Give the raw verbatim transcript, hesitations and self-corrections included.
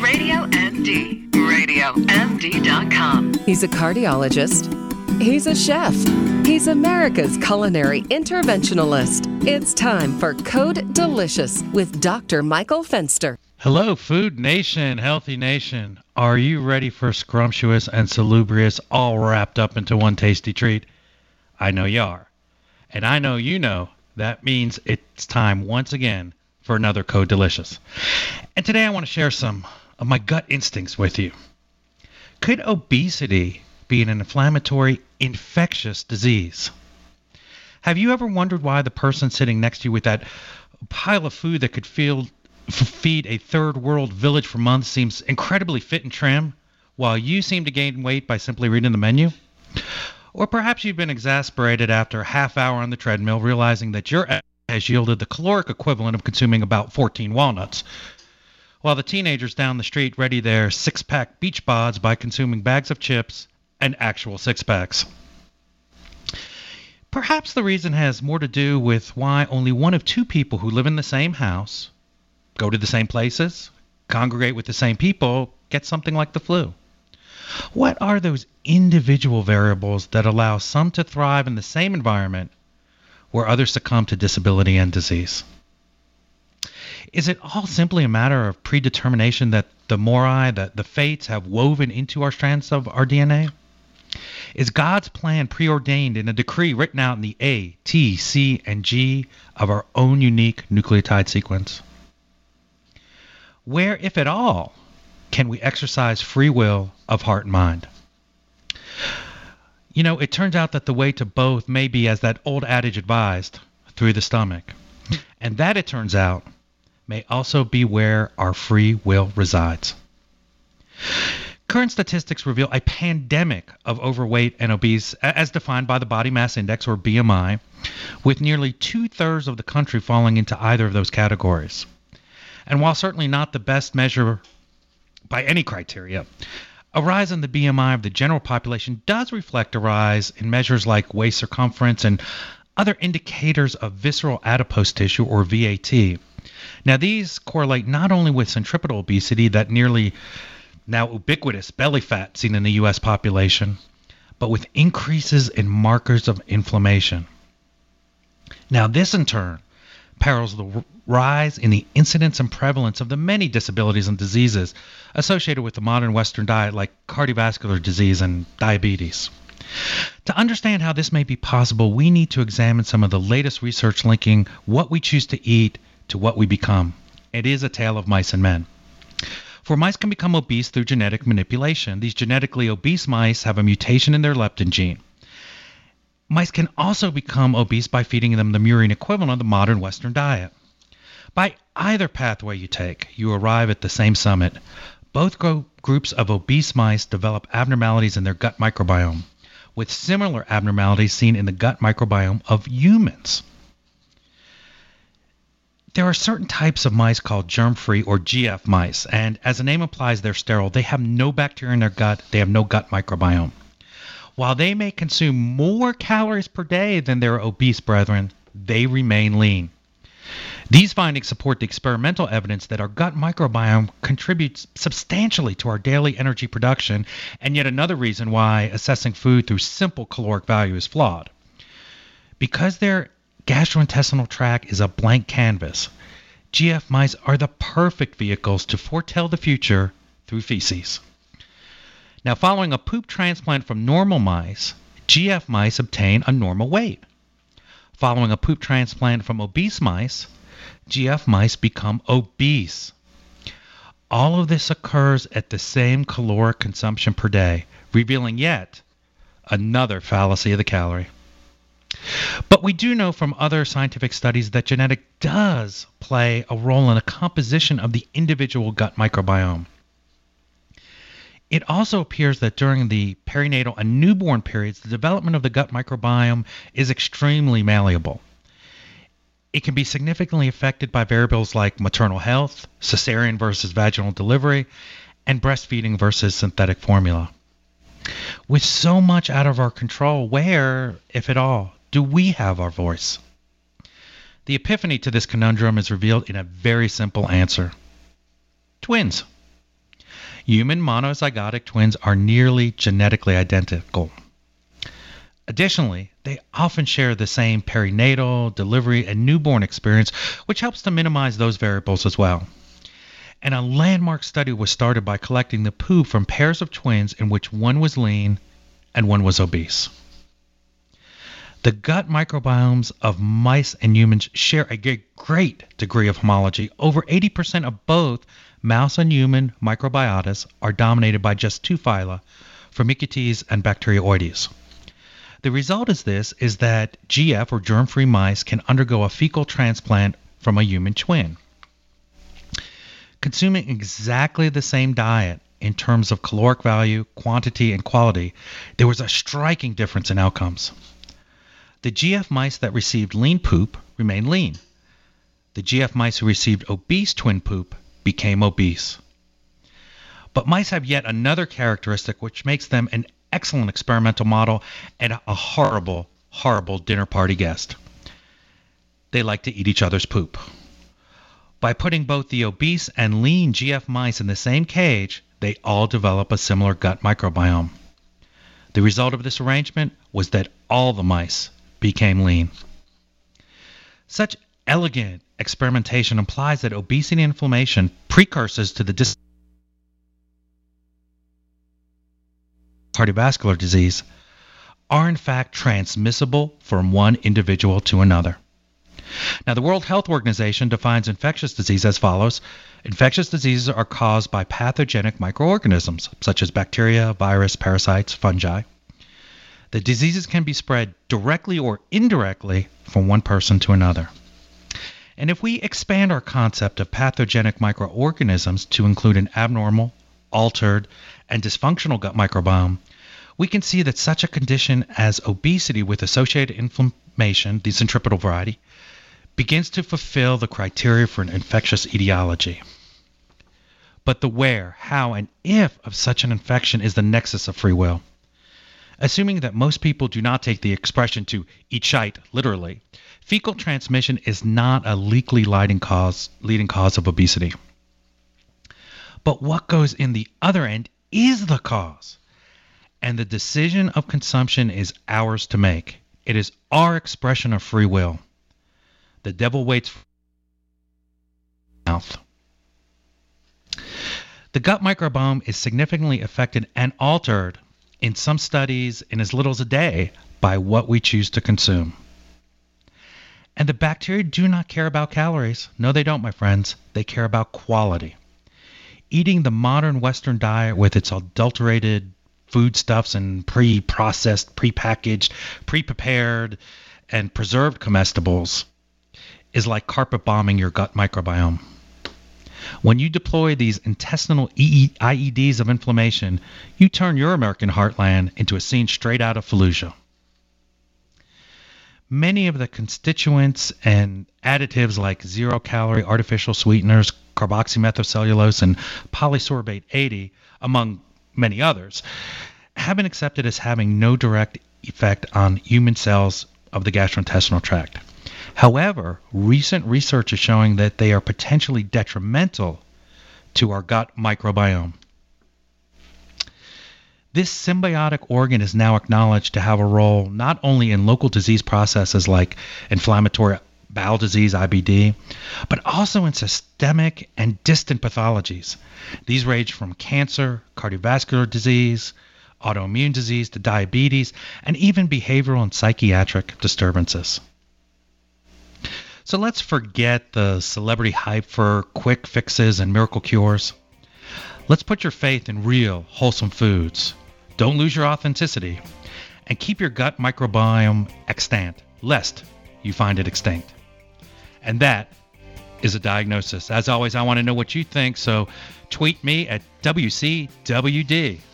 Radio M D. radio M D dot com. He's a cardiologist. He's a chef. He's America's culinary interventionalist. It's time for Code Delicious with Doctor Michael Fenster. Hello, Food Nation, Healthy Nation. Are you ready for scrumptious and salubrious all wrapped up into one tasty treat? I know you are. And I know you know that means it's time once again for another Code Delicious. And today I want to share some of my gut instincts with you. Could obesity be an inflammatory, infectious disease? Have you ever wondered why the person sitting next to you with that pile of food that could feel feed a third world village for months seems incredibly fit and trim, while you seem to gain weight by simply reading the menu? Or perhaps you've been exasperated after a half hour on the treadmill, realizing that your effort has yielded the caloric equivalent of consuming about fourteen walnuts, while the teenagers down the street ready their six-pack beach bods by consuming bags of chips and actual six-packs. Perhaps the reason has more to do with why only one of two people who live in the same house, go to the same places, congregate with the same people, get something like the flu. What are those individual variables that allow some to thrive in the same environment where others succumb to disability and disease? Is it all simply a matter of predetermination that the mori, that the fates have woven into our strands of our D N A? Is God's plan preordained in a decree written out in the A, T, C, and G of our own unique nucleotide sequence? Where, if at all, can we exercise free will of heart and mind? You know, it turns out that the way to both may be, as that old adage advised, through the stomach. And that, it turns out, may also be where our free will resides. Current statistics reveal a pandemic of overweight and obese, as defined by the Body Mass Index, or B M I, with nearly two-thirds of the country falling into either of those categories. And while certainly not the best measure by any criteria, a rise in the B M I of the general population does reflect a rise in measures like waist circumference and other indicators of visceral adipose tissue, or V A T. Now, these correlate not only with centripetal obesity, that nearly now ubiquitous belly fat seen in the U S population, but with increases in markers of inflammation. Now, this in turn parallels the rise in the incidence and prevalence of the many disabilities and diseases associated with the modern Western diet, like cardiovascular disease and diabetes. To understand how this may be possible, we need to examine some of the latest research linking what we choose to eat to what we become. It is a tale of mice and men. For mice can become obese through genetic manipulation. These genetically obese mice have a mutation in their leptin gene. Mice can also become obese by feeding them the murine equivalent of the modern Western diet. By either pathway you take, you arrive at the same summit. Both gro- groups of obese mice develop abnormalities in their gut microbiome, with similar abnormalities seen in the gut microbiome of humans. There are certain types of mice called germ-free, or G F mice, and as the name implies, they're sterile. They have no bacteria in their gut. They have no gut microbiome. While they may consume more calories per day than their obese brethren, they remain lean. These findings support the experimental evidence that our gut microbiome contributes substantially to our daily energy production, and yet another reason why assessing food through simple caloric value is flawed. Because their gastrointestinal tract is a blank canvas, G F mice are the perfect vehicles to foretell the future through feces. Now, following a poop transplant from normal mice, G F mice obtain a normal weight. Following a poop transplant from obese mice, G F mice become obese. All of this occurs at the same caloric consumption per day, revealing yet another fallacy of the calorie. But we do know from other scientific studies that genetic does play a role in the composition of the individual gut microbiome. It also appears that during the perinatal and newborn periods, the development of the gut microbiome is extremely malleable. It can be significantly affected by variables like maternal health, cesarean versus vaginal delivery, and breastfeeding versus synthetic formula. With so much out of our control, where, if at all, do we have our voice? The epiphany to this conundrum is revealed in a very simple answer. Twins. Human monozygotic twins are nearly genetically identical. Additionally, they often share the same perinatal, delivery, and newborn experience, which helps to minimize those variables as well. And a landmark study was started by collecting the poo from pairs of twins in which one was lean and one was obese. The gut microbiomes of mice and humans share a great degree of homology. Over eighty percent of both mouse and human microbiotas are dominated by just two phyla, Firmicutes and Bacteroides. The result is this is that G F, or germ-free mice, can undergo a fecal transplant from a human twin. Consuming exactly the same diet in terms of caloric value, quantity, and quality, there was a striking difference in outcomes. The G F mice that received lean poop remained lean. The G F mice who received obese twin poop became obese. But mice have yet another characteristic which makes them an excellent experimental model and a horrible, horrible dinner party guest. They like to eat each other's poop. By putting both the obese and lean G F mice in the same cage, they all develop a similar gut microbiome. The result of this arrangement was that all the mice became lean. Such elegant experimentation implies that obesity and inflammation, precursors to the dis- cardiovascular disease, are in fact transmissible from one individual to another. Now, the World Health Organization defines infectious disease as follows. Infectious diseases are caused by pathogenic microorganisms, such as bacteria, virus, parasites, fungi. The diseases can be spread directly or indirectly from one person to another. And if we expand our concept of pathogenic microorganisms to include an abnormal, altered, and dysfunctional gut microbiome, we can see that such a condition as obesity with associated inflammation, the centripetal variety, begins to fulfill the criteria for an infectious etiology. But the where, how, and if of such an infection is the nexus of free will. Assuming that most people do not take the expression to eat shite literally, fecal transmission is not a leakly leading cause, leading cause of obesity. But what goes in the other end is the cause. And the decision of consumption is ours to make. It is our expression of free will. The devil waits for mouth. The gut microbiome is significantly affected and altered in some studies in as little as a day by what we choose to consume. And the bacteria do not care about calories. No, they don't, my friends. They care about quality. Eating the modern Western diet with its adulterated foodstuffs and pre-processed, pre-packaged, pre-prepared, and preserved comestibles is like carpet bombing your gut microbiome. When you deploy these intestinal I E Ds of inflammation, you turn your American heartland into a scene straight out of Fallujah. Many of the constituents and additives like zero-calorie artificial sweeteners, carboxymethylcellulose, and polysorbate eighty, among many others, have been accepted as having no direct effect on human cells of the gastrointestinal tract. However, recent research is showing that they are potentially detrimental to our gut microbiome. This symbiotic organ is now acknowledged to have a role not only in local disease processes like inflammatory bowel disease, I B D, but also in systemic and distant pathologies. These range from cancer, cardiovascular disease, autoimmune disease to diabetes, and even behavioral and psychiatric disturbances. So let's forget the celebrity hype for quick fixes and miracle cures. Let's put your faith in real, wholesome foods. Don't lose your authenticity. And keep your gut microbiome extant, lest you find it extinct. And that is a diagnosis. As always, I want to know what you think, so tweet me at W C W D.